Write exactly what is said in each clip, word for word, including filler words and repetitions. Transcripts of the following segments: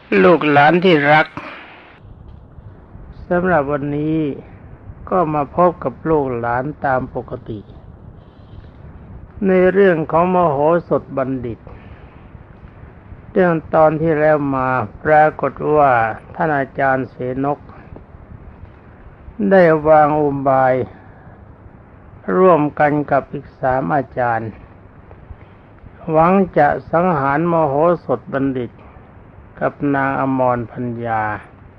ลูกหลานที่รักสำหรับวันนี้ก็มาพบกับลูกหลานตามปกติในเรื่องของมโหสถบัณฑิตเรื่องตอนที่แล้วมาปรากฏว่าท่านอาจารย์เสนกได้วางอุบายร่วมกันกับอีกสามอาจารย์หวังจะสังหารมโหสถบัณฑิตกับนางอมรพัญญา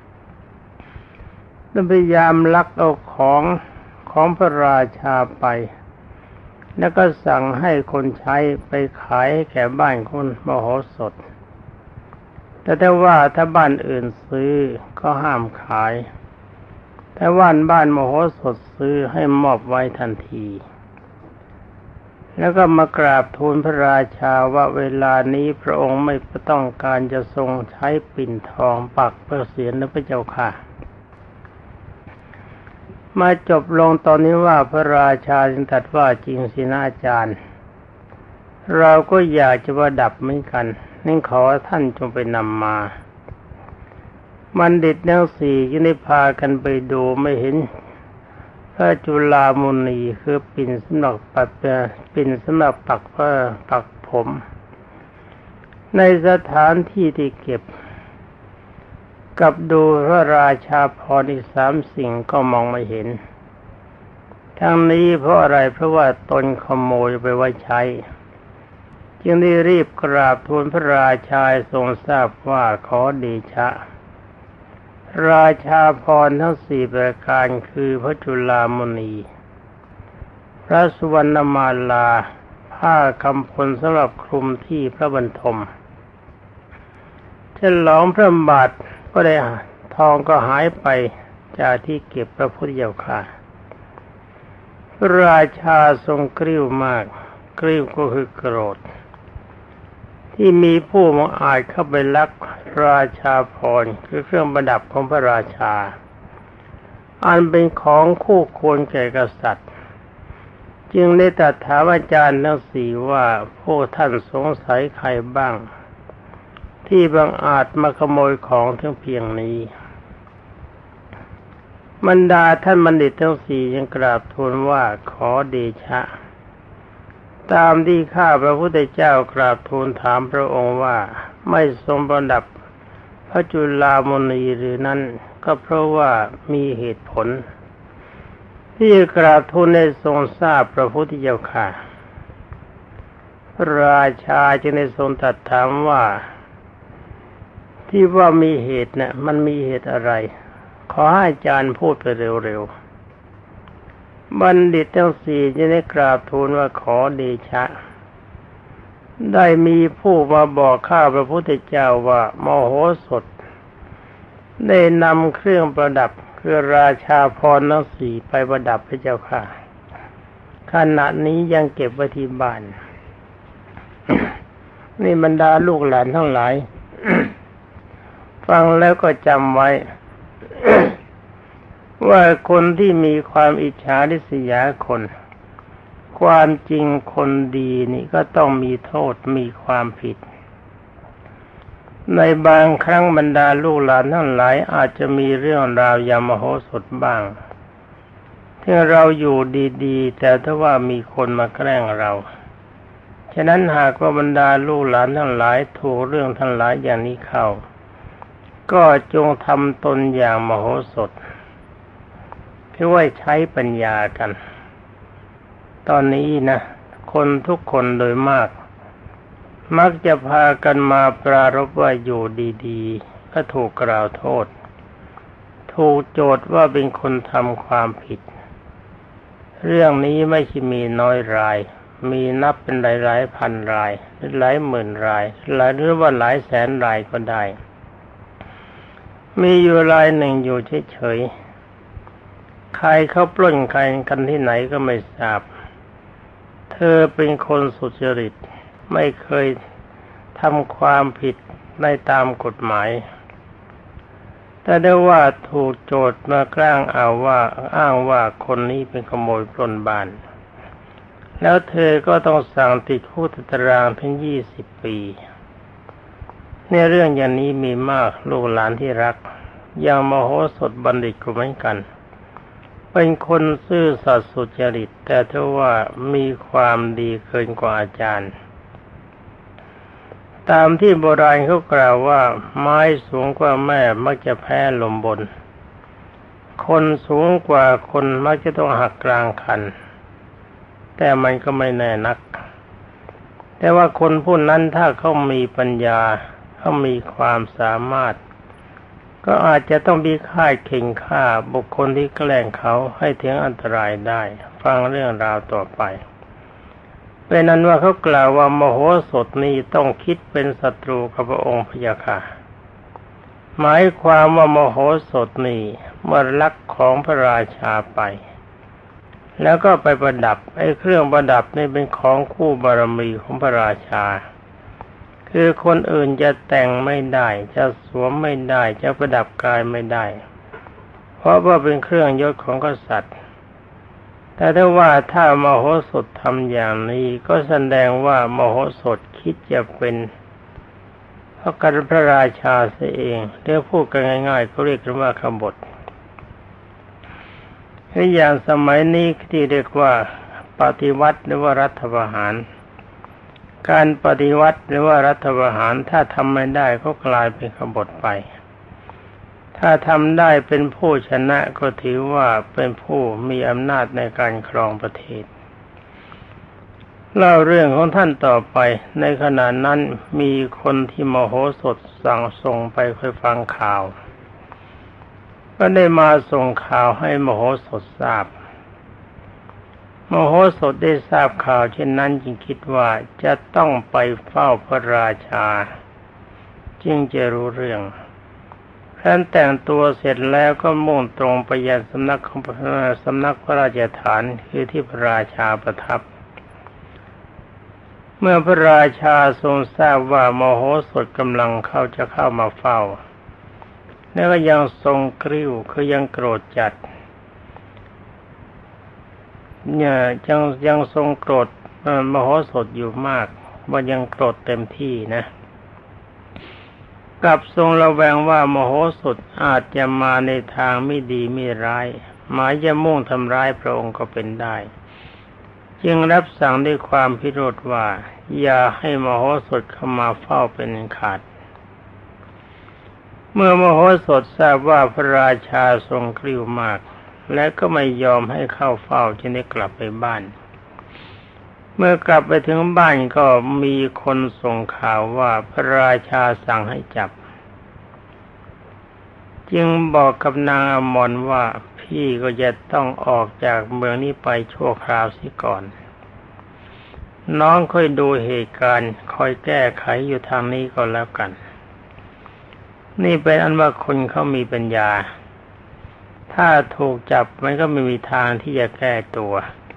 พยายามลักเอาของของพระราชาไปแล้วก็สั่งให้คนใช้ไปขายให้แก่บ้านคนมโหสถแต่ถ้าว่าถ้าบ้านอื่นซื้อก็ห้ามขายถ้าว่านบ้านมโหสถซื้อให้มอบไว้ทันทีแล้วก็มากราบทูลพระราชาว่าเวลานี้พระองค์ไม่ต้องการจะทรงใช้ปิ่นทองปักพระเศียรนะพระเจ้าค่ะมาจบลงตอนนี้ว่าพระราชาจึงตรัสว่าจริงสินะอาจารย์เราก็อยากจะประดับเหมือนกันนี่ขอท่านจงไปนำมาบัณฑิตทั้งสี่จึงได้พากันไปดูไม่เห็นพระจุฬามณีคือปิ่นสำหรับปักปิ่นสำหรับปักเพื่อปักผมในสถานที่ที่เก็บกับดูพระราชาพรอีกสามสิ่งก็มองไม่เห็นทั้งนี้เพราะอะไรเพราะว่าตนขโมยไปไว้ใช้จึงได้รีบกราบทูลพระราชาทรงทราบว่าขอเดชะราชาพรทั้งสี่ประการคือพระจุฬามณีพระสุวรรณมาลาผ้ากำพลสำหรับคลุมที่พระบรรทมฉลองพระบาทก็ได้ทองก็หายไปจากที่เก็บพระพุทธเจ้าค่ะพระราชาทรงกริ้วมากกริ้วก็คือโกรธที่มีผู้มาอาจเข้าไปลักราชาพรคือเครื่องประดับของพระราชาอันเป็นของคู่ควรแก่กษัตริย์จึงได้ตรัสถามอาจารย์ทั้งสี่ว่าพวกท่านสงสัยใครบ้างที่บังอาจมาขโมยของทั้งเพียงนี้บรรดาท่านบัณฑิตทั้งสี่ยังกราบทูลว่าขอเดชะตามที่ข้าพระพุทธเจ้ากราบทูลถามพระองค์ว่าไม่ทรงประดับพระจุฬามณีหรือนั้นก็เพราะว่ามีเหตุผลที่กราบทูลได้ทรงทราบพระพุทธเจ้าค่ะพระราชาจึงได้ทรงตรัสถามว่าที่ว่ามีเหตุเนี่ยมันมีเหตุอะไรขอให้อาจารย์พูดไปเร็วๆบัณฑิตทั้งสี่จึงได้กราบทูลว่าขอเดชะได้มีผู้มาบอกข้าพระพุทธเจ้าว่ามโหสถได้นำเครื่องประดับคือราชาพรทั้งสี่ไปประดับพระเจ้าค่ะขณะนี้ยังเก็บไว้ที่บ้าน นี่บรรดาลูกหลานทั้งหลาย ฟังแล้วก็จำไว้ ว่าคนที่มีความอิจฉาริษยาคนความจริงคนดีนี่ก็ต้องมีโทษมีความผิดในบางครั้งบรรดาลูกหลานทั้งหลายอาจจะมีเรื่องราวยามโหสถบ้างที่เราอยู่ดีๆแต่ถ้าว่ามีคนมาแกล้งเราฉะนั้นหากว่าบรรดาลูกหลานทั้งหลายถูกเรื่องทั้งหลายอย่างนี้เข้าก็จงทำตนอย่างมโหสถเพื่อไว้ใช้ปัญญากันตอนนี้นะคนทุกคนโดยมากมักจะพากันมาปรารภว่าอยู่ดีๆก็ถูกกล่าวโทษถูกโจทย์ว่าเป็นคนทำความผิดเรื่องนี้ไม่ใช่มีน้อยรายมีนับเป็นหลายๆพันรายหรือหลายหมื่นรายหลายหรือว่าหลายแสนรายก็ได้มีอยู่รายหนึ่งอยู่เฉยๆใครเขาปล้นใครกันที่ไหนก็ไม่ทราบเธอเป็นคนสุจริตไม่เคยทำความผิดในตามกฎหมายแต่ได้ว่าถูกโจทย์มากล้างเอาว่าอ้างว่าคนนี้เป็นขโมยปล้นบ้านแล้วเธอก็ต้องสั่งติดคุกตารางถึงยี่สิบปีในเรื่องอย่างนี้มีมากลูกหลานที่รักอย่างมโหสถบัณฑิตก็เหมือนกันเป็นคนซื่อสัตย์สุจริตแต่ถ้าว่ามีความดีเกินกว่าอาจารย์ตามที่โบราณเขากล่าวว่าไม้สูงกว่าแม่มักจะแพ้ลมบนคนสูงกว่าคนมักจะต้องหักกลางคันแต่มันก็ไม่แน่นักแต่ว่าคนผู้นั้นถ้าเขามีปัญญาเขามีความสามารถก็อาจจะต้องมีค่ายเข่งฆ่าบุคคลที่แกล้งเขาให้ถึงอันตรายได้ฟังเรื่องราวต่อไปเป็นนั้นว่าเขากล่าวว่ามโหสถนี้ต้องคิดเป็นศัตรูกับพระองค์พระยาค่ะหมายความว่ามโหสถนี้เมื่อลักของพระราชาไปแล้วก็ไปประดับไอ้เครื่องประดับนี่เป็นของคู่บารมีของพระราชาคือคนอื่นจะแต่งไม่ได้จะสวมไม่ได้จะประดับกายไม่ได้เพราะว่าเป็นเครื่องยศของกษัตริย์แต่ถ้าว่าถ้ามโหสถทำอย่างนี้ก็แสดงว่ามโหสถคิดจะเป็นพระกัพระราชาเสียเองเรียกพูดกันง่ายๆเขาเรียกกันว่าขบฏคืออย่างสมัยนี้ที่เรียกว่าปฏิวัติหรือว่ารัฐประหารการปฏิวัติหรือว่ารัฐประหารถ้าทำไม่ได้ก็กลายเป็นขบฏไปถ้าทำได้เป็นผู้ชนะก็ถือว่าเป็นผู้มีอำนาจในการครองประเทศเล่าเรื่องของท่านต่อไปในขณะนั้นมีคนที่มโหสถสั่งส่งไปค่อยฟังข่าวก็ได้มาส่งข่าวให้มโหสถทราบมโหสถได้ทราบข่าวเช่นนั้นจึงคิดว่าจะต้องไปเฝ้าพระราชาจึงจะรู้เรื่องครั้นแต่งตัวเสร็จแล้วก็มุ่งตรงไปยังสำนักของสำนักพระราชฐานคือที่พระราชาประทับเมื่อพระราชาทรงทราบว่ามโหสถกำลังเข้าจะเข้ามาเฝ้าแล้วก็ยังทรงกริ้วคือยังโกรธจัดเนี่ยยังยังทรงโกรธมโหสถอยู่มากว่ายังโกรธเต็มที่นะกับทรงระแวงว่ามโหสถอาจจะมาในทางไม่ดีไม่ร้ายหมายจะมุ่งทำร้ายพระองค์ก็เป็นได้จึงรับสั่งด้วยความพิโรธว่าอย่าให้มโหสถเข้ามาเฝ้าเป็นขาดเมื่อมโหสถทราบว่าพระราชาทรงกริ้วมากและก็ไม่ยอมให้เข้าเฝ้าจึงได้กลับไปบ้านเมื่อกลับไปถึงบ้านก็มีคนส่งข่าวว่าพระราชาสั่งให้จับจึงบอกกับนางอมรว่าพี่ก็จะต้องออกจากเมืองนี้ไปชั่วคราวเสียก่อนน้องค่อยดูเหตุการณ์คอยแก้ไขอยู่ทางนี้ก็แล้วกันนี่เป็นอันว่าคนเขามีปัญญาถ้าถูกจับมันก็ไม่มีทางที่จะแก้ตัว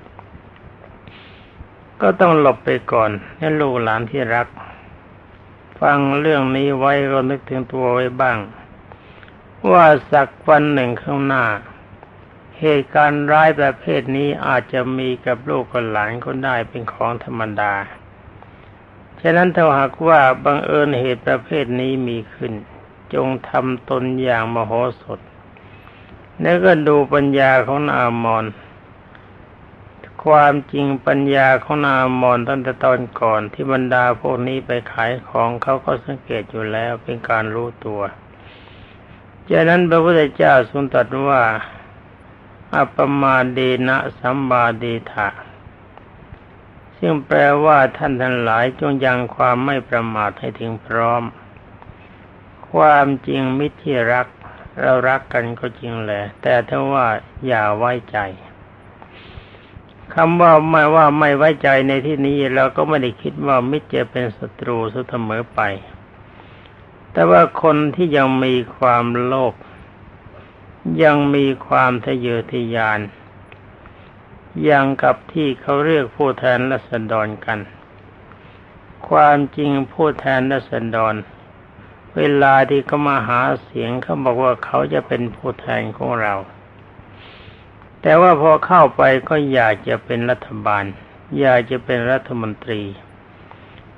ก็ต้องหลบไปก่อนให้ลูกหลานที่รักฟังเรื่องนี้ไว้ก็นึกถึงตัวไว้บ้างว่าสักวันหนึ่งข้างหน้าเหตุการณ์ร้ายประเภทนี้อาจจะมีกับลูกกับหลานก็ได้เป็นของธรรมดาฉะนั้นถ้าหากว่าบังเอิญเหตุประเภทนี้มีขึ้นจงทำตนอย่างมโหสถแล้วก็ดูปัญญาของนางอมรความจริงปัญญาของนางอมรตั้งแต่ตอนก่อนที่บรรดาพวกนี้ไปขายของเขาก็สังเกตอยู่แล้วเป็นการรู้ตัวฉะนั้นพระพุทธเจ้าทรงตรัสว่าอัปปมาเดนะสัมมาเดทะซึ่งแปลว่าท่านทั้งหลายจงยังความไม่ประมาทให้ถึงพร้อมความจริงมิตรที่รักเรารักกันก็จริงแหละแต่ถ้าว่าอย่าไว้ใจคำว่าไม่ว่าไม่ไว้ใจในที่นี้เราก็ไม่ได้คิดว่ามิตรจะเป็นศัตรูเสมอไปแต่ว่าคนที่ยังมีความโลภยังมีความทะเยอทะยานอย่างกับที่เขาเรียกผู้แทนราษฎรกันความจริงผู้แทนราษฎรเวลาที่เขามาหาเสียงเขาบอกว่าเขาจะเป็นผู้แทนของเราแต่ว่าพอเข้าไปก็อยากจะเป็นรัฐบาลอยากจะเป็นรัฐมนตรี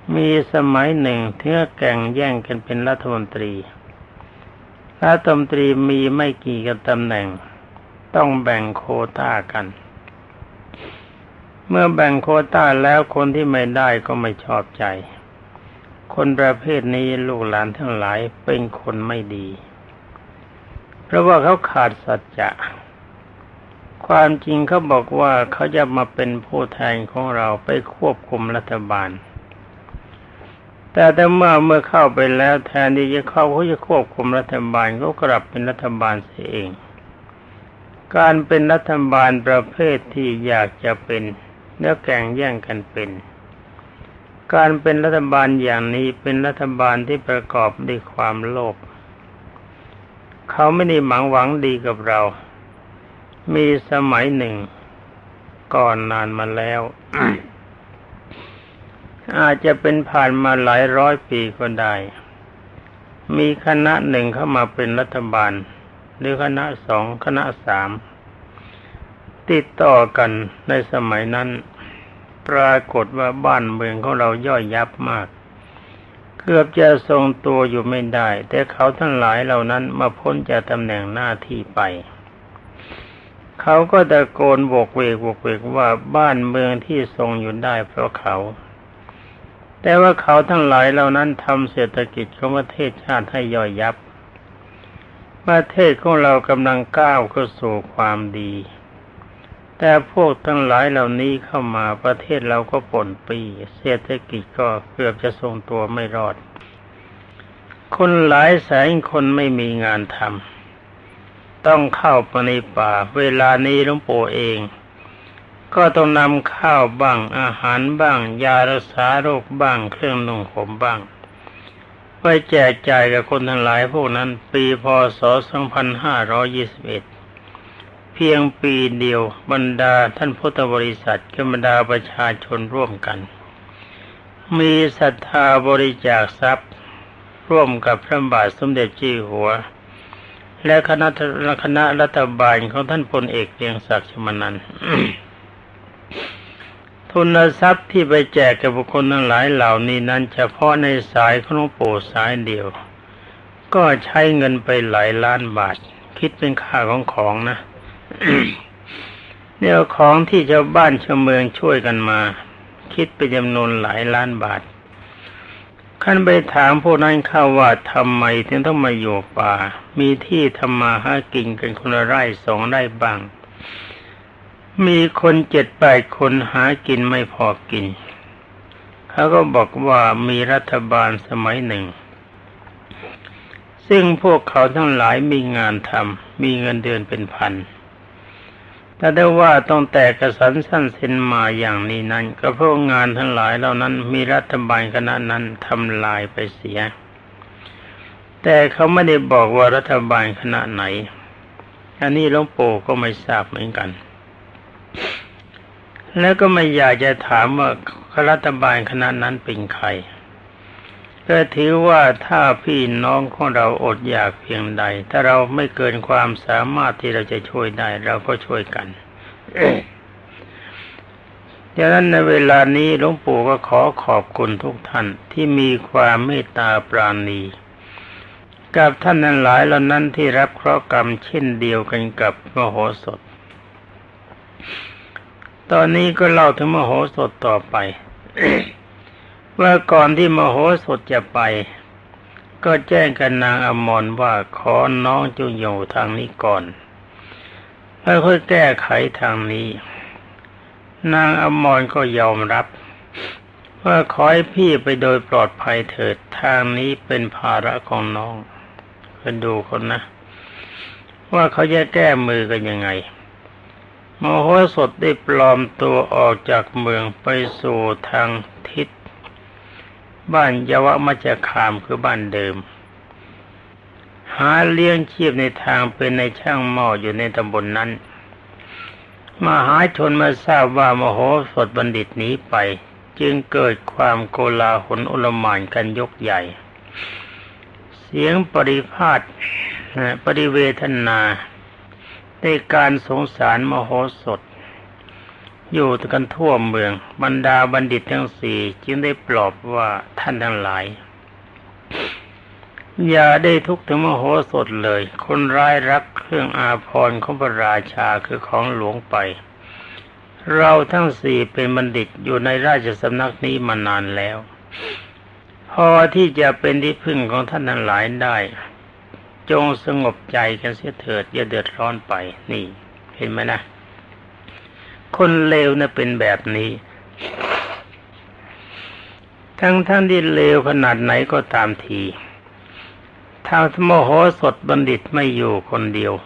มีสมัยหนึ่งเทื่อแก่งแย่งกันเป็นรัฐมนตรีรัฐมนตรีมีไม่กี่กันตำแหน่งต้องแบ่งโควต้ากันเมื่อแบ่งโควต้าแล้วคนที่ไม่ได้ก็ไม่ชอบใจคนประเภทนี้ลูกหลานทั้งหลายเป็นคนไม่ดีเพราะว่าเขาขาดสัจจะความจริงเขาบอกว่าเขาจะมาเป็นผู้แทนของเราไปควบคุมรัฐบาลแต่แต่เมื่อเมื่อเข้าไปแล้วแทนที่จะเข้าเขาจะควบคุมรัฐบาลเขากลับเป็นรัฐบาลเสียเองการเป็นรัฐบาลประเภทที่อยากจะเป็นเนื้อแข่งแย่งกันเป็นการเป็นรัฐบาลอย่างนี้เป็นรัฐบาลที่ประกอบด้วยความโลภเขาไม่ได้หวังหวังดีกับเรามีสมัยหนึ่งก่อนนานมาแล้ว อาจจะเป็นผ่านมาหลายร้อยปีก็ได้มีคณะหนึ่งเข้ามาเป็นรัฐบาลหรือคณะสองคณะสามติดต่อกันในสมัยนั้นปรากฏว่าบ้านเมืองของเราย่อยยับมากเกือบจะทรงตัวอยู่ไม่ได้แต่เขาทั้งหลายเหล่านั้นมาพ้นจากตำแหน่งหน้าที่ไปเขาก็ตะโกนโวกเวกโวกเวกว่าบ้านเมืองที่ทรงอยู่ได้เพราะเขาแต่ว่าเขาทั้งหลายเหล่านั้นทำเศรษฐกิจของประเทศชาติให้ย่อยยับประเทศของเรากำลังก้าวเข้าสู่ความดีแต่พวกทั้งหลายเหล่านี้เข้ามาประเทศเราก็ป่นปีเศรษฐกิจก็เกือบจะทรงตัวไม่รอดคนหลายแสนคนไม่มีงานทำต้องเข้าไปในป่าเวลานี้หลวงปู่เองก็ต้องนำข้าวบ้างอาหารบ้างยารักษาโรคบ้างเครื่องนุ่งห่มบ้างไปแจกจ่ายกับคนทั้งหลายพวกนั้นปีพ.ศ. สองพันห้าร้อยยี่สิบเอ็ดเพียงปีเดียวบรรดาท่านพุทธบริษัทกับบรรดาประชาชนร่วมกันมีศรัทธาบริจาคทรัพย์ร่วมกับพระบาทสมเด็จเจ้าอยู่หัวและคณะคณะรัฐบาลของท่านพลเอกเกรียงศักดิ์ชมานันท์ ทุนทรัพย์ที่ไปแจกแก่บุคคลทั้งหลายเหล่านี้นั้นเฉพาะในสายของหลวงปู่สายเดียวก็ใช้เงินไปหลายล้านบาทคิดเป็นค่าของของนะ เนี่ยของที่ชาวบ้านชาวเมืองช่วยกันมาคิดเป็นจำนวนหลายล้านบาทขั้นไปถามพวกนั้นเข้าว่าทำไมถึงต้องมาอยู่ป่ามีที่ทำมาหากินกันคนละไร่สองไร่บ้างมีคนเจ็ดแปดคนหากินไม่พอกินเขาก็บอกว่ามีรัฐบาลสมัยหนึ่งซึ่งพวกเขาทั้งหลายมีงานทำมีเงินเดือนเป็นพันแต่ได้ว่าต้องแตกกระสันสั้นเส้นมาอย่างนี้นั้นก็เพราะงานทั้งหลายเหล่านั้นมีรัฐบาลคณะนั้นทำลายไปเสียแต่เขาไม่ได้บอกว่ารัฐบาลคณะไหนอันนี้หลวงปู่ก็ไม่ทราบเหมือนกันแล้วก็ไม่อยากจะถามว่ารัฐบาลคณะนั้นเป็นใครก็ถือว่าถ้าพี่น้องของเราอดอยากเพียงใดถ้าเราไม่เกินความสามารถที่เราจะช่วยได้เราก็ช่วยกัน ดังนั้นในเวลานี้หลวงปู่ก็ขอขอบคุณทุกท่านที่มีความเมตตาปราณีกับท่านทั้งหลายเหล่านั้นที่รับเคราะห์กรรมเช่นเดียวกันกับมโหสถตอนนี้ก็เล่าถึงมโหสถต่อไป ว่าก่อนที่มโหสถจะไปก็แจ้งกับนางอมรว่าขอน้องจงอยู่ทางนี้ก่อนแล้วค่อยแก้ไขทางนี้นางอมรก็ยอมรับว่าขอให้พี่ไปโดยปลอดภัยเถิดทางนี้เป็นภาระของน้องก็ดูคนนะว่าเขาจะแก้มือกันยังไงมโหสถได้ปลอมตัวออกจากเมืองไปสู่ทางทิศบ้านยวมัจจคามคือบ้านเดิมหาเลี้ยงชีพในทางเป็นในช่างหม้ออยู่ในตำบล น, นั้นมหาชนมาทราบว่ามโหสถบัณฑิตหนีไปจึงเกิดความโกลาหลโอลหม่านกันยกใหญ่เสียงปริพาทปริเวทนาในการสงสารมโหสถอยู่กันทั่วเมืองบรรดาบัณฑิตทั้งสี่จึงได้ปลอบว่าท่านทั้งหลายอย่าได้ทุกข์ถึงมโหสถเลยคนร้ายรักเครื่องอาภรณ์ของพระราชาคือของหลวงไปเราทั้งสี่เป็นบัณฑิตอยู่ในราชสำนักนี้มานานแล้วพอที่จะเป็นที่พึ่งของท่านทั้งหลายได้จงสงบใจกันเสียเถิดอย่าเดือดร้อนไปนี่เห็นไหมนะคนเลวน่ะเป็นแบบนี้ทั้งท่านที่เลวขนาดไหนก็ตามทีถ้าโมโหสถบัณฑิตไม่อยู่คนเดียว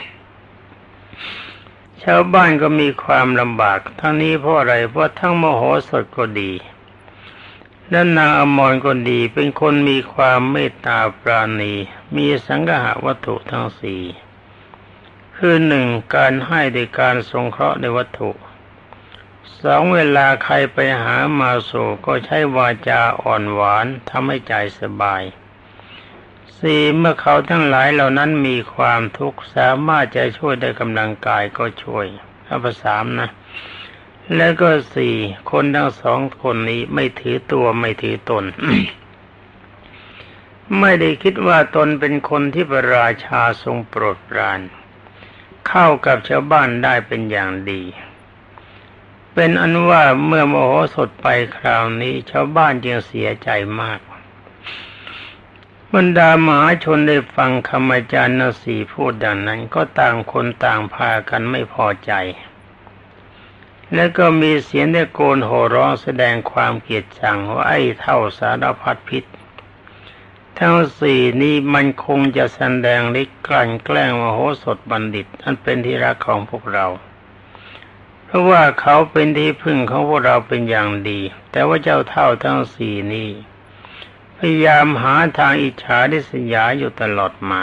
ชาวบ้านก็มีความลำบากทั้งนี้เพราะอะไรเพราะทั้งโมโหสถก็ดีและนางอมรก็ดีเป็นคนมีความเมตตาปราณีมีสังฆะวัตถุทั้งสี่คือหนึ่งการให้โดยการสงเคราะห์ในวัตถุสองเวลาใครไปหามาสู่ก็ใช้วาจาอ่อนหวานทำให้ใจสบายสี่เมื่อเขาทั้งหลายเหล่านั้นมีความทุกข์สามารถจะช่วยได้กำลังกายก็ช่วยข้อสามนะแล้วก็สี่คนทั้งสองคนนี้ไม่ถือตัวไม่ถือตน ไม่ได้คิดว่าตนเป็นคนที่พระราชาทรงโปรดปรานเข้ากับชาวบ้านได้เป็นอย่างดีเป็นอันว่าเมื่อโมโหสถไปคราวนี้ชาวบ้านจึงเสียใจมากบรรดามหาชนได้ฟังคำอาจารย์ทั้งสี่พูดดังนั้นก็ต่างคนต่างพากันไม่พอใจแล้วก็มีเสียงตะโกนโห่ร้องแสดงความเกลียดชังว่าไอ้เท่าสารพัดพิษทั้งสี่นี้มันคงจะแสดงฤทธิ์กลั่นแกล้งมโหสถบัณฑิตอันเป็นที่รักของพวกเราเพราะว่าเขาเป็นที่พึ่งของพวกเราเป็นอย่างดีแต่ว่าเจ้าเท่าทั้งสี่นี้พยายามหาทางอิจฉาริษยาอยู่ตลอดมา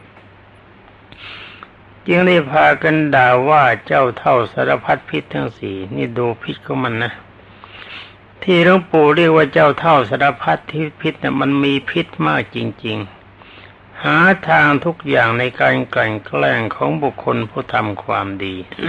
จึงได้พากันด่าว่าเจ้าเท่าสารพัดพิษทั้งสี่นี่ดูพิษของมันนะที่หลวงปู่เรียกว่าเจ้าเท่าสารพัดที่พิษเนี่ยมันมีพิษมากจริงๆหาทางทุกอย่างในการกลั่นแกล้งของบุคคลผู้ทำความดี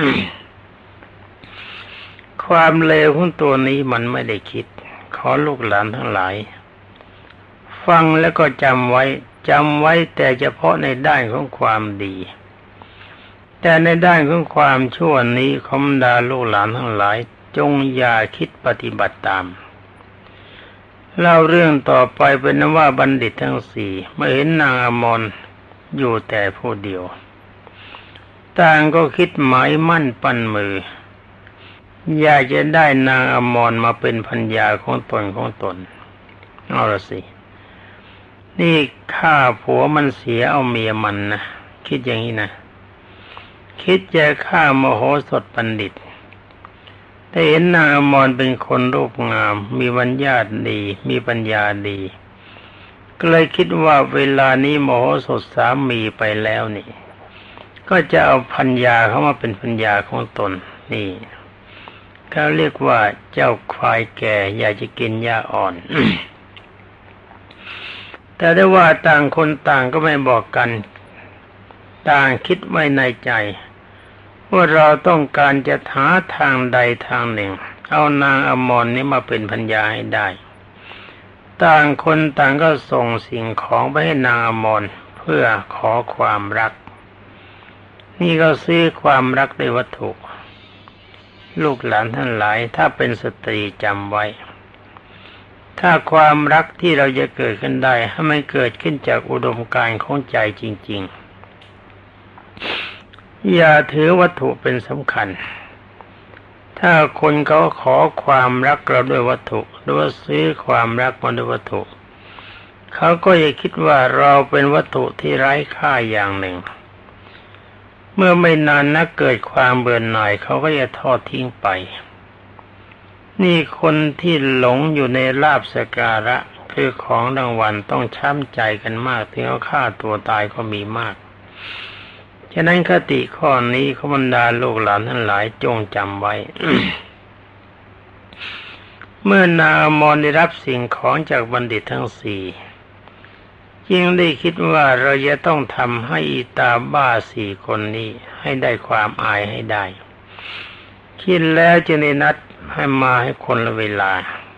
ความเลวของตัวนี้มันไม่ได้คิดขอลูกหลานทั้งหลายฟังแล้วก็จำไว้จำไว้แต่เฉพาะในด้านของความดีแต่ในด้านของความชั่วนี้ขอดาลูกหลานทั้งหลายจงอย่าคิดปฏิบัติตามเล่าเรื่องต่อไปเป็นนว่าบัณฑิตทั้งสี่เมื่อเห็นนางอมรอยู่แต่ผู้เดียวต่างก็คิดหมายมั่นปั้นมืออยากจะได้นางอมรมาเป็นภรรยาของตนของตนเอาละสินี่ฆ่าผัวมันเสียเอาเมียมันนะคิดอย่างนี้นะคิดจะฆ่ามโหสถบัณฑิตแต่เห็นนางอมรเป็นคนรูปงามมีวัญญาดีมีปัญญาดีก็เลยคิดว่าเวลานี้มโหสถสามีไปแล้วนี่ก็จะเอาภรรยาเข้ามาเป็นภรรยาของตนนี่เขาเรียกว่าเจ้าควายแก่อยากจะกินหญ้าอ่อน แต่ได้ว่าต่างคนต่างก็ไม่บอกกันต่างคิดไว้ในใจว่าเราต้องการจะหาทางใดทางหนึ่งเอานางอมรนี้มาเป็นภรรยาให้ได้ต่างคนต่างก็ส่งสิ่งของไปให้นางอมรเพื่อขอความรักนี่ก็ซื้อความรักด้วยวัตถุลูกหลานท่านหลายถ้าเป็นสตรีจำไว้ถ้าความรักที่เราจะเกิดขึ้นได้ให้มันเกิดขึ้นจากอุดมการณ์ของใจจริงๆอย่าถือวัตถุเป็นสำคัญถ้าคนเขาขอความรักเราด้วยวัตถุหรือว่าซื้อความรักมาด้วยวัตถุเขาก็จะคิดว่าเราเป็นวัตถุที่ไร้ค่าอย่างหนึ่งเมื่อไม่นานนักเกิดความเบื่อหน่ายเขาก็จะทอดทิ้งไปนี่คนที่หลงอยู่ในลาภสักการะคือของรางวัลต้องช้ำใจกันมากถึงเอาฆ่าตัวตายก็มีมากฉะนั้นคติข้อนี้ขบรรดาลูกหลานทั้งหลายจงจำไว้ เมื่อนางอมรได้รับสิ่งของจากบัณฑิตทั้งสี่จึงได้คิดว่าเราจะต้องทำให้อีตาบ้าสี่คนนี้ให้ได้ความอายให้ได้คิดแล้วจึงได้นัดให้มาให้คนละเวลา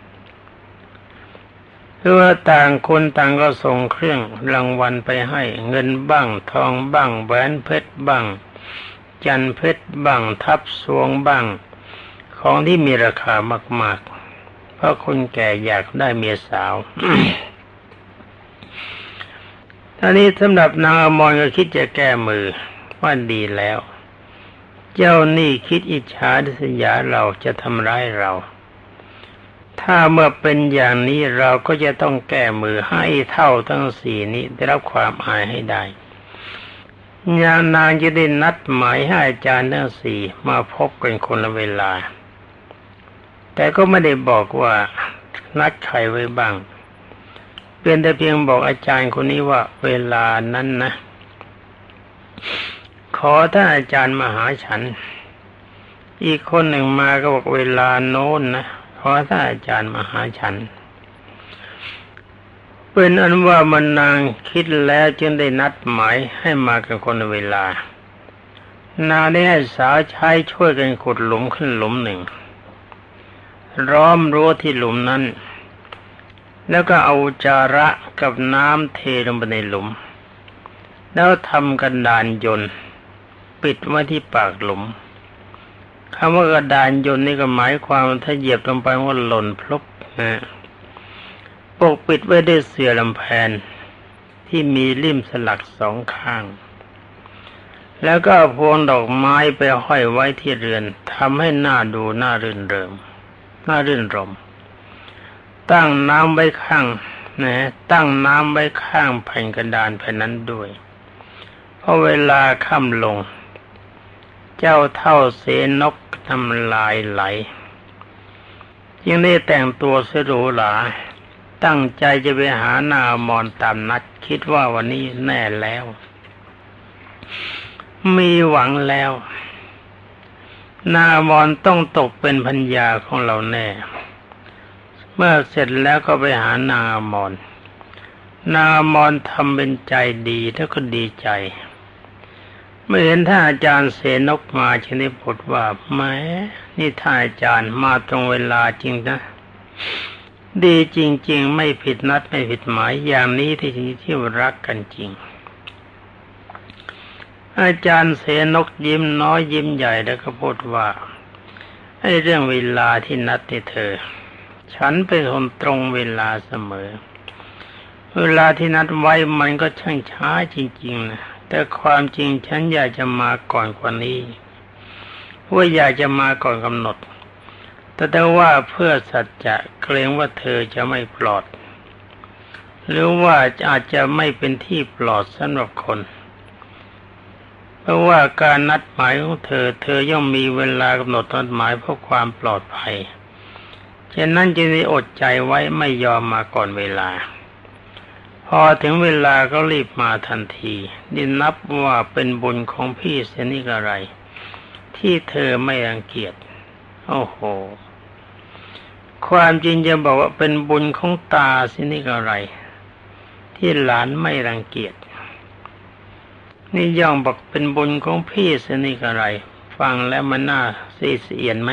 คือว่าต่างคนต่างก็ส่งเครื่องรางวัลไปให้เงินบ้างทองบ้างแหวนเพชรบ้างจันเพชรบ้างทับสวงบ้างของที่มีราคามากๆเพราะคนแก่อยากได้เมียสาว ท่านี้สำหรับนางอมรก็คิดจะแก้มือว่าดีแล้วเจ้านี่คิดอิจฉาริษยาเราจะทำร้ายเราถ้าเมื่อเป็นอย่างนี้เราก็จะต้องแก้มือให้เท่าทั้งสี่นี้ได้รับความอายให้ได้ยางนางจะได้นัดหมายให้อาจารย์ทั้งสี่มาพบกันคนละเวลาแต่ก็ไม่ได้บอกว่านัดใครไว้บ้างเป็นแต่เพียงบอกอาจารย์คนนี้ว่าเวลานั้นนะขอท่านอาจารย์มาหาฉันอีกคนหนึ่งมาก็บอกเวลาโน้นนะขอท่านอาจารย์มาหาฉันเป็นอันว่ามันนางคิดแล้วจึงได้นัดหมายให้มากันคนละเวลานางได้ให้สาวใช้ช่วยกันขุดหลุมขึ้นหลุมหนึ่งล้อมรั้วที่หลุมนั้นแล้วก็เอาจาระกับน้ำเทลงไปในหลุมแล้วทำกระดานยนต์ปิดไว้ที่ปากหลุมคำว่ากระดานยนต์นี่ก็หมายความว่าถ้าเหยียบลงไปว่าหล่นพลุบนะปกปิดไว้ด้วยเสื่อลำแพนที่มีลิ่มสลักสองข้างแล้วก็เอาพวงดอกไม้ไปห้อยไว้ที่เรือนทำให้หน้าดูน่ารื่นเริงน่ารื่นรมตั้งน้ำไว้ข้างนะตั้งน้ำไว้ข้างแผ่นกระดานแผ่นนั้นด้วยเพราะเวลาค่ำลงเจ้าเท่าเสนกทำลายไหลยังได้แต่งตัวสหรูหราตั้งใจจะไปหานางอมรตามนัดคิดว่าวันนี้แน่แล้วมีหวังแล้วนางอมรต้องตกเป็นภรรยาของเราแน่เมื่อเสร็จแล้วก็ไปหานางอมรนางอมรทำเป็นใจดีแล้วก็ดีใจเมื่อเห็นท่านอาจารย์เสนกมาจึงได้พูดว่าแหมนี่ท่านอาจารย์มาตรงเวลาจริงนะดีจริงๆไม่ผิดนัดไม่ผิดหมายอย่างนี้ที่ที่รักกันจริงอาจารย์เสนกยิ้มน้อยยิ้มใหญ่แล้วก็พูดว่าไอ้เรื่องเวลาที่นัดให้เธอฉันเป็นคนตรงเวลาเสมอเวลาที่นัดไว้มันก็ช่างช้าจริงๆนะแต่ความจริงฉันอยากจะมาก่อนกว่านี้ว่าอยากจะมาก่อนกำหนดแต่แต่ว่าเพื่อสัจจะเกรงว่าเธอจะไม่ปลอดหรือว่าอาจจะไม่เป็นที่ปลอดสำหรับคนเพราะว่าการนัดหมายของเธอเธอย่อมมีเวลากำหนดนัดหมายเพื่อความปลอดภัยฉะนั้นจึงได้อดใจไว้ไม่ยอมมาก่อนเวลาพอถึงเวลาก็รีบมาทันทีนี่นับว่าเป็นบุญของพี่เสียนี่กระไรที่เธอไม่รังเกียจโอ้โหความจริงจะบอกว่าเป็นบุญของตาเสียนี่กระไรที่หลานไม่รังเกียจนี่ย่อมบอกเป็นบุญของพี่เสียนี่กระไรฟังแล้วมันน่าซีเสียนไหม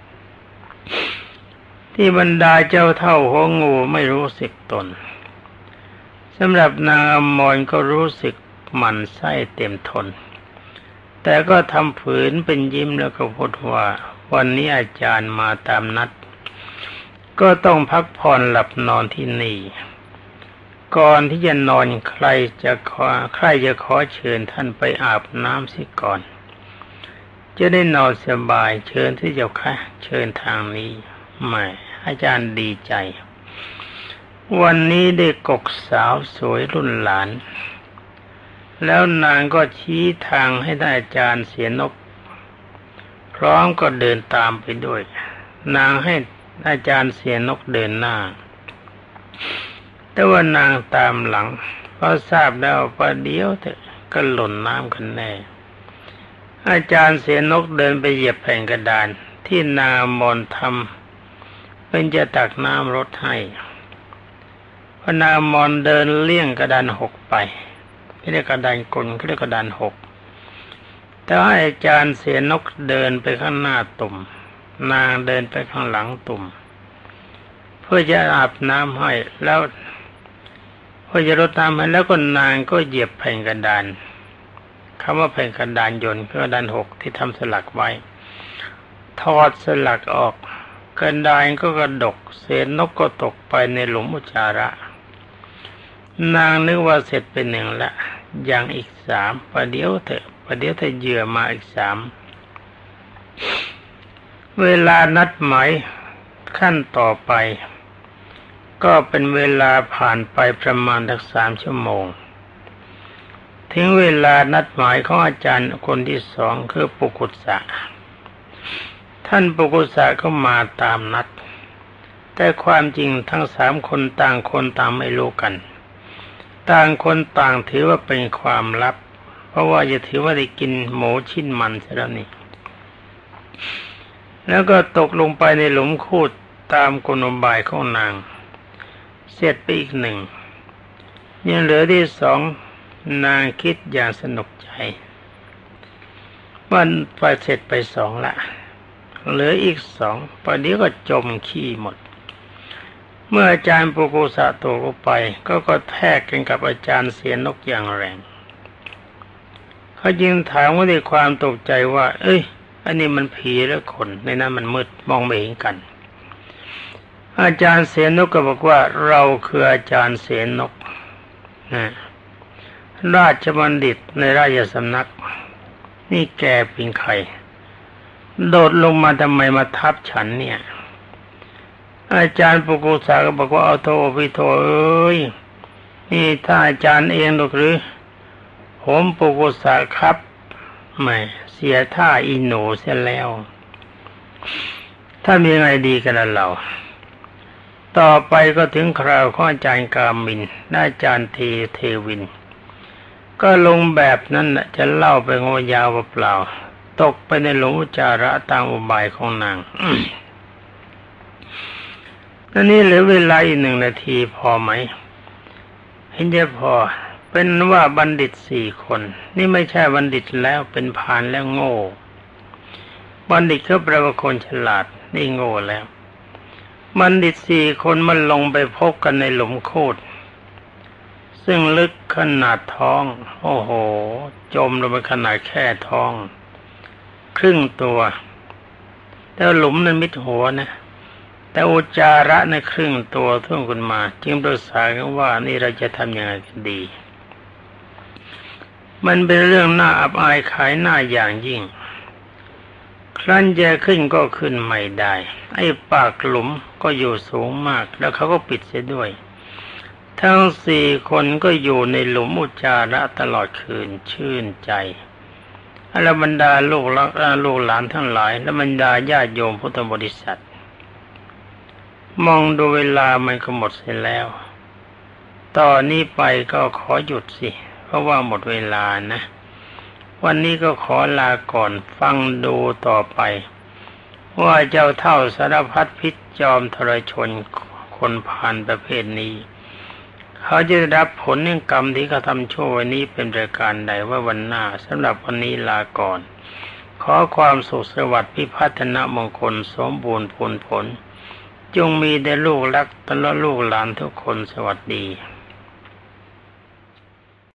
ที่บรรดาเจ้าเท่าหัวงูไม่รู้สึกตนสำหรับนางอมรก็รู้สึกหมั่นไส้เต็มทนแต่ก็ทำฝืนเป็นยิ้มแล้วก็พูดว่าวันนี้อาจารย์มาตามนัดก็ต้องพักผ่อนหลับนอนที่นี่ก่อนที่จะนอนใครจะขอใครจะขอเชิญท่านไปอาบน้ำสิก่อนจะได้นอนสบายเชิญที่เจ้าค่ะเชิญทางนี้แหมอาจารย์ดีใจวันนี้ได้กกสาวสวยรุ่นหลานแล้วนางก็ชี้ทางให้ท่านอาจารย์เสียนกพร้อมก็เดินตามไปด้วยนางให้อาจารย์เสียนกเดินหน้าแต่ว่านางตามหลังเพราะทราบแล้วว่าเดี๋ยวเถอะก็หล่นน้ำกันแน่อาจารย์เสียนกเดินไปเหยียบแผ่นกระดานที่นางอมรทำเป็นจะตักน้ำรดให้พนางอมรเดินเลี่ยงกระดานหกไปไม่ได้กระดานกลเขาเรียกกระดานหกแต่อาจารย์เสียนกเดินไปข้างหน้าตุ่มนางเดินไปข้างหลังตุ่มเพื่อจะอาบน้ำให้แล้วเพื่อจะรดน้ำให้แล้วก็นางก็เหยียบแผ่นกระดานคำว่าแผ่นกระดานยนต์คือกระดานหกที่ทำสลักไว้ถอดสลักออกกระดานก็กระดกเศษนกก็ตกไปในหลุมอุจจาระนางนึกว่าเสร็จเป็นหนึ่งละยังอีกสามประเดี๋ยวเถอะประเดี๋ยวเธอเหยื่อมาอีกสามเวลานัดหมายขั้นต่อไปก็เป็นเวลาผ่านไปประมาณสักสามชั่วโมงถึงเวลานัดหมายของอาจารย์คนที่สองคือปุกุสะท่านปุกุสะก็มาตามนัดแต่ความจริงทั้งสามคนต่างคนต่างไม่รู้กันต่างคนต่างถือว่าเป็นความลับเพราะว่าจะถือว่าได้กินหมูชิ้นมันซะแล้วนี่แล้วก็ตกลงไปในหลุมคูดตามกลอุบายของนางเสร็จไปอีกหนึ่งยังเหลือที่สองนางคิดอย่างสนุกใจวันไปเสร็จไปสองละเหลืออีกสองประเดี๋ยวก็จมขี้หมดเมื่ออาจารย์ปุกุสะตกลงไปก็ก็แทกกันกับอาจารย์เสียนกอย่างแรงเขาจึงถามว่าด้วยความตกใจว่าเอ้ยอันนี้มันผีหรือคนในนั้นมันมืดมองไม่เห็นกันอาจารย์เสียนกก็บอกว่าเราคืออาจารย์เสียนกนะราชบัณฑิตในราชสำนักนี่แกเป็นใครโดดลงมาทำไมมาทับฉันเนี่ยอาจารย์ปุกุสะก็บอกว่าเอาโทพี่โทเอ้ยนี่ถ้าอาจารย์เองหรอกหรือผมปุกุสะครับไม่เสียท่าอีหนูเสียแล้วถ้ามีไงดีกันล่ะเราต่อไปก็ถึงคราวของอาจารย์กามินและอาจารย์เทเทวินก็ลงแบบนั้นน่ะจะเล่าไปงอยาวเปล่าตกไปในหลุมอุจจาระตามอุบายของนาง นั่นนี่เหลือเวลาอีกหนึ่งนาทีพอไหมเห็นจะพอเป็นว่าบัณฑิตสี่คนนี่ไม่ใช่บัณฑิตแล้วเป็นพาลแล้วโง่บัณฑิตเขาแปลว่าคนฉลาดนี่โง่แล้วบัณฑิตสี่คนมันลงไปพบกันในหลุมโคตรซึ่งลึกขนาดท้องโอ้โหจมลงไปขนาดแค่ท้องครึ่งตัวแต่หลุมนั้นมิดหัวนะแต่อุจจาระในครึ่งตัวท่วมขึ้นมาจึงปรึกษากันว่านี่เราจะทำยังไงกันดีมันเป็นเรื่องน่าอับอายขายหน้าอย่างยิ่งครั้นจะขึ้นก็ขึ้นไม่ได้ไอ้ปากหลุมก็อยู่สูงมากแล้วเขาก็ปิดเสียด้วยทั้งสี่คนก็อยู่ในหลุมอุจจาระตลอดคืนชื่นใจอรบรรดาลูกหลานลูกหลานทั้งหลายและบรรดาญาติโยมพุทธบริษัทมองดูเวลามันก็หมดเสียแล้วตอนนี้ไปก็ขอหยุดสิเพราะว่าหมดเวลานะวันนี้ก็ขอลาก่อนฟังดูต่อไปว่าเจ้าเท่าสารพัดพิษจอมทรชนคนพาลประเภทนี้เขาจะได้รับผลแห่งกรรมที่เขาทำชั่ววันนี้เป็นประการใดว่าวันหน้าสำหรับวันนี้ลาก่อนขอความสุขสวัสดิ์พิพัฒนมงคลสมบูรณ์ผลผลจงมีแด่ลูกรักตลอดลูกหลานทุกคนสวัสดี